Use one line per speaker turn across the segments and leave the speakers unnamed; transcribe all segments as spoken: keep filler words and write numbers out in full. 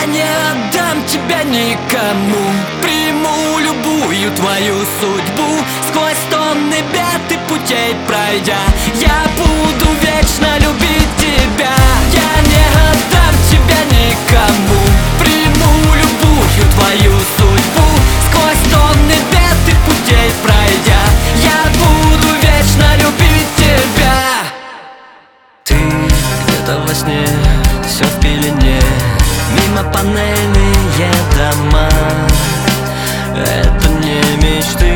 Я не отдам тебя никому, приму любую твою судьбу. Сквозь тонны бед и путей пройдя, я буду вечно любить тебя. Я не отдам тебя никому, приму любую твою судьбу. Сквозь тонны бед и путей пройдя, я буду вечно любить тебя. Ты где-то во сне, все в пелене, мимо панельные дома. Это не мечты,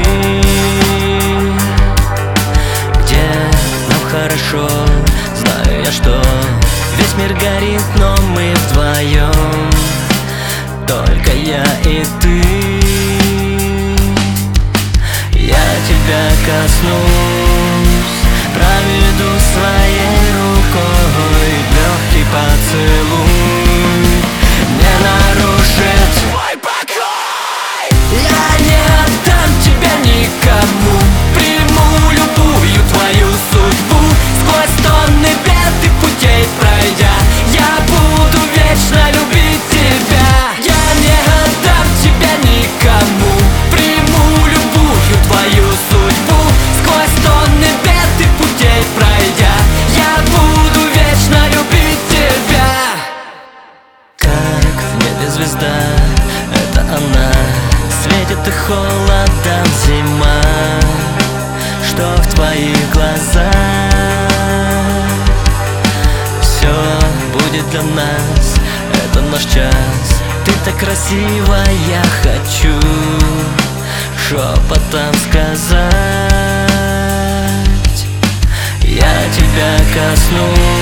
где нам хорошо. Знаю я, что весь мир горит, но мы вдвоем, только я и ты. Я тебя коснусь, проведу своей рукой, легкий поцелуй не нарушит твой покой. Я не отдам тебя никому, приму любую твою судьбу. Сквозь тонны бед и путей пройдя, я буду вечно любить тебя. Я не отдам тебя никому, приму любую твою судьбу. Сквозь тонны бед и путей пройдя, я буду вечно любить тебя. Как в небе звезда, это она, светит и холодом зима. Что в твоих глазах, все будет для нас, это наш час. Ты так красива, я хочу шепотом сказать. Я тебя коснусь,